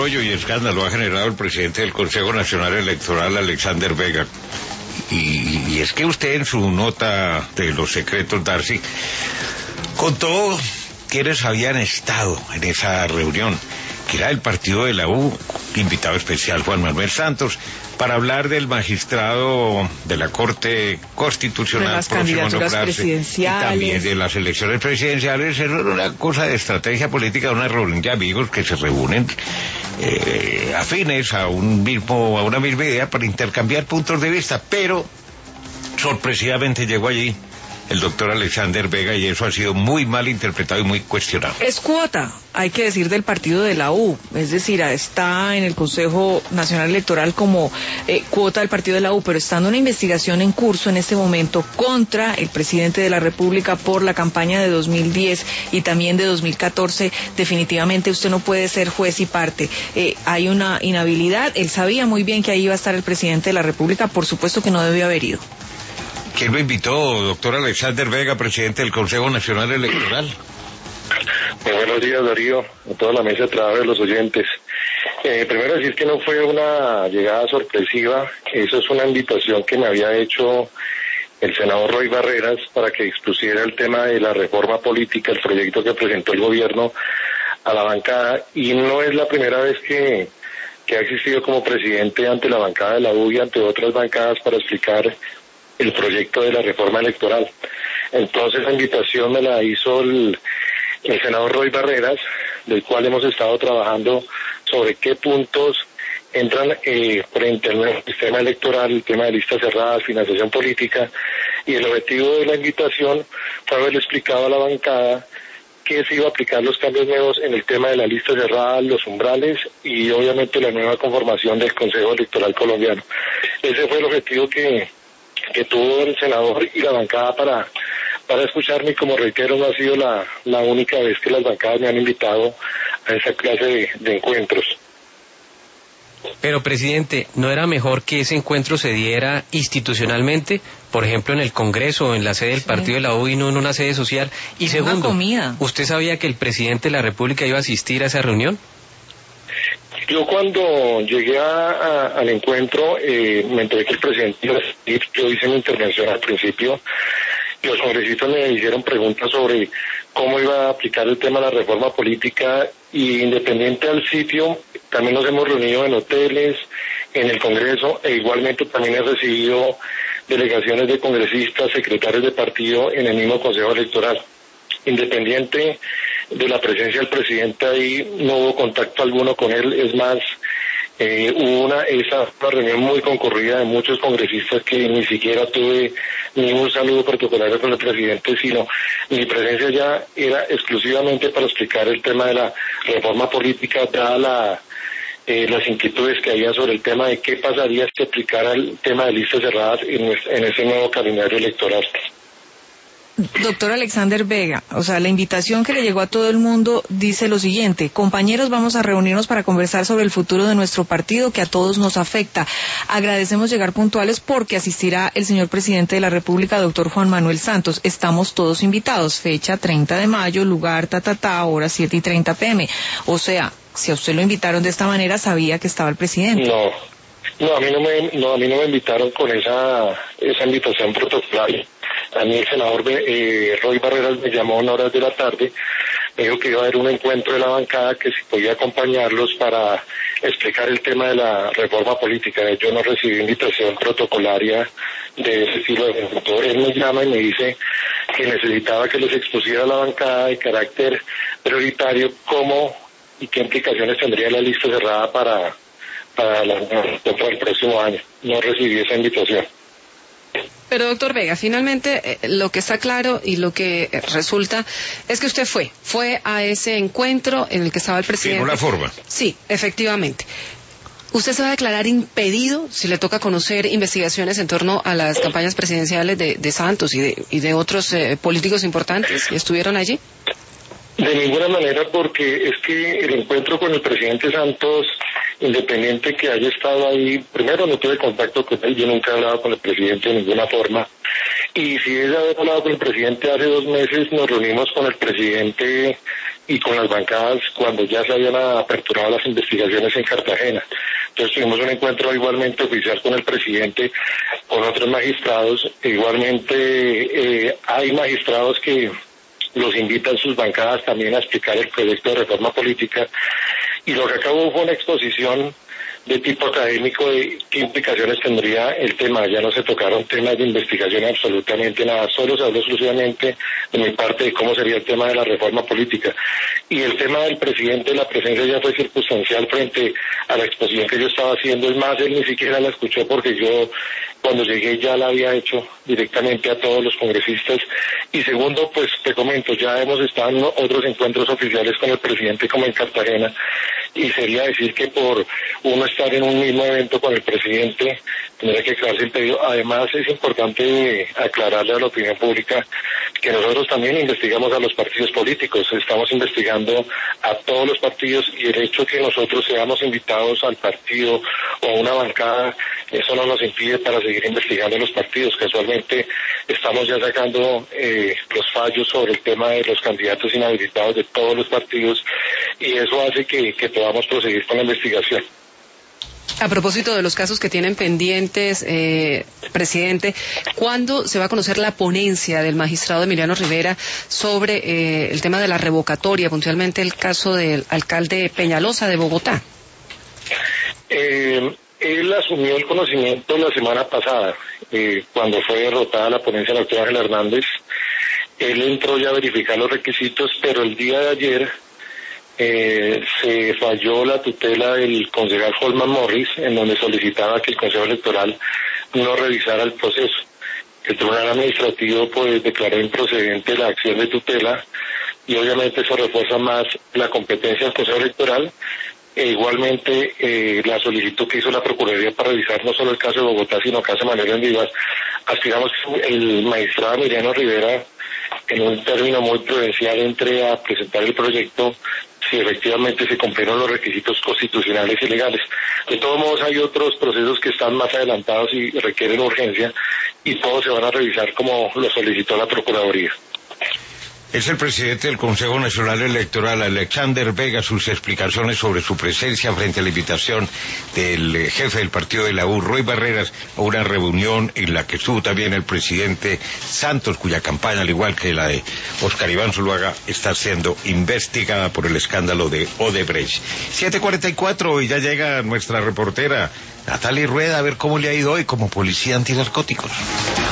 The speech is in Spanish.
embrollo y escándalo ha generado el presidente del Consejo Nacional Electoral, Alexander Vega. Y es que usted en su nota de los secretos, Darcy, contó quiénes habían estado en esa reunión, que era el partido de la U, invitado especial Juan Manuel Santos, para hablar del magistrado de la Corte Constitucional, de las candidaturas presidenciales, y también de las elecciones presidenciales. Eso era una cosa de estrategia política, una reunión de amigos que se reúnen afines a una misma idea para intercambiar puntos de vista, pero sorpresivamente llegó allí el doctor Alexander Vega y eso ha sido muy mal interpretado y muy cuestionado. Es cuota, hay que decir, del partido de la U, es decir, está en el Consejo Nacional Electoral como cuota del partido de la U, pero estando una investigación en curso en este momento contra el presidente de la República por la campaña de 2010 y también de 2014, definitivamente usted no puede ser juez y parte. Hay una inhabilidad, él sabía muy bien que ahí iba a estar el presidente de la República, por supuesto que no debió haber ido. ¿Quién lo invitó, doctor Alexander Vega, presidente del Consejo Nacional Electoral? Muy buenos días, Darío, a toda la mesa de trabajo de los oyentes. Primero decir que no fue una llegada sorpresiva, eso es una invitación que me había hecho el senador Roy Barreras para que expusiera el tema de la reforma política, el proyecto que presentó el gobierno a la bancada, y no es la primera vez que ha existido como presidente ante la bancada de la U y ante otras bancadas para explicar el proyecto de la reforma electoral. Entonces la invitación me la hizo el senador Roy Barreras, del cual hemos estado trabajando sobre qué puntos entran frente al nuevo sistema electoral, el tema de listas cerradas, financiación política, y el objetivo de la invitación fue haberle explicado a la bancada que se iba a aplicar los cambios nuevos en el tema de la lista cerrada, los umbrales y obviamente la nueva conformación del Consejo Electoral colombiano. Ese fue el objetivo que tuvo el senador y la bancada para escucharme, y como reitero, no ha sido la única vez que las bancadas me han invitado a esa clase de encuentros. Pero, presidente, ¿no era mejor que ese encuentro se diera institucionalmente, por ejemplo en el Congreso o en la sede del partido de la U y no en una sede social? Y segundo, ¿usted sabía que el presidente de la República iba a asistir a esa reunión? Yo cuando llegué al encuentro me enteré que el presidente iba a asistir. Yo hice mi intervención al principio. Los congresistas me hicieron preguntas sobre cómo iba a aplicar el tema de la reforma política, y independiente al sitio, también nos hemos reunido en hoteles, en el Congreso, e igualmente también he recibido delegaciones de congresistas, secretarios de partido en el mismo Consejo Electoral. Independiente de la presencia del presidente ahí, no hubo contacto alguno con él, es más, hubo una reunión muy concurrida de muchos congresistas que ni siquiera tuve ningún saludo protocolario con el presidente, sino mi presencia ya era exclusivamente para explicar el tema de la reforma política, dada las inquietudes que había sobre el tema de qué pasaría si se aplicara el tema de listas cerradas en ese nuevo calendario electoral. Doctor Alexander Vega, o sea, la invitación que le llegó a todo el mundo dice lo siguiente: compañeros, vamos a reunirnos para conversar sobre el futuro de nuestro partido que a todos nos afecta. Agradecemos llegar puntuales porque asistirá el señor presidente de la República, doctor Juan Manuel Santos. Estamos todos invitados, fecha 30 de mayo, lugar hora 7:30 p.m. O sea, si a usted lo invitaron de esta manera, sabía que estaba el presidente. No, a mí no me invitaron con esa invitación protocolaria. A mí el senador Roy Barreras me llamó en horas de la tarde, me dijo que iba a haber un encuentro de la bancada, que si podía acompañarlos para explicar el tema de la reforma política. Yo no recibí invitación protocolaria de ese estilo de encuentro. Él me llama y me dice que necesitaba que les expusiera a la bancada de carácter prioritario cómo y qué implicaciones tendría la lista cerrada para el próximo año. No recibí esa invitación. Pero doctor Vega, finalmente lo que está claro y lo que resulta es que usted fue a ese encuentro en el que estaba el presidente. ¿Tiene una forma? Sí, efectivamente. ¿Usted se va a declarar impedido si le toca conocer investigaciones en torno a las campañas presidenciales de Santos y de otros políticos importantes que estuvieron allí? De ninguna manera, porque es que el encuentro con el presidente Santos, independiente que haya estado ahí, primero no tuve contacto con él, yo nunca he hablado con el presidente de ninguna forma, y si él había hablado con el presidente hace 2 meses, nos reunimos con el presidente y con las bancadas cuando ya se habían aperturado las investigaciones en Cartagena. Entonces tuvimos un encuentro igualmente oficial con el presidente, con otros magistrados. Igualmente hay magistrados que los invitan sus bancadas también a explicar el proyecto de reforma política, y lo que acabó fue una exposición de tipo académico de qué implicaciones tendría el tema. Ya no se tocaron temas de investigación absolutamente nada, solo se habló exclusivamente de mi parte de cómo sería el tema de la reforma política. Y el tema del presidente, la presencia ya fue circunstancial frente a la exposición que yo estaba haciendo. Es más, él ni siquiera la escuchó porque yo cuando llegué ya la había hecho directamente a todos los congresistas. Y segundo, pues te comento, ya hemos estado en otros encuentros oficiales con el presidente como en Cartagena, y sería decir que por uno estar en un mismo evento con el presidente tendría que aclararse el pedido. Además es importante aclararle a la opinión pública que nosotros también investigamos a los partidos políticos, estamos investigando a todos los partidos, y el hecho que nosotros seamos invitados al partido o a una bancada, eso no nos impide para seguir investigando a los partidos. Casualmente estamos ya sacando los fallos sobre el tema de los candidatos inhabilitados de todos los partidos, y eso hace que podamos proseguir con la investigación. A propósito de los casos que tienen pendientes, presidente, ¿cuándo se va a conocer la ponencia del magistrado Emiliano Rivera sobre el tema de la revocatoria, puntualmente el caso del alcalde Peñalosa de Bogotá? Él asumió el conocimiento la semana pasada, cuando fue derrotada la ponencia del doctor Ángel Hernández. Él entró ya a verificar los requisitos, pero el día de ayer se falló la tutela del concejal Holman Morris, en donde solicitaba que el Consejo Electoral no revisara el proceso. El Tribunal Administrativo pues declaró improcedente la acción de tutela, y obviamente eso refuerza más la competencia del Consejo Electoral. Igualmente la solicitud que hizo la Procuraduría para revisar no solo el caso de Bogotá, sino el caso de Manuel Vivas. Aspiramos que el magistrado Emiliano Rivera, en un término muy prudencial, entre a presentar el proyecto si efectivamente se cumplieron los requisitos constitucionales y legales. De todos modos, hay otros procesos que están más adelantados y requieren urgencia, y todos se van a revisar como lo solicitó la Procuraduría. Es el presidente del Consejo Nacional Electoral, Alexander Vega, sus explicaciones sobre su presencia frente a la invitación del jefe del partido de la U, Roy Barreras, a una reunión en la que estuvo también el presidente Santos, cuya campaña, al igual que la de Oscar Iván Zuluaga, está siendo investigada por el escándalo de Odebrecht. 7:44, y ya llega nuestra reportera Natalie Rueda a ver cómo le ha ido hoy como policía antinarcóticos.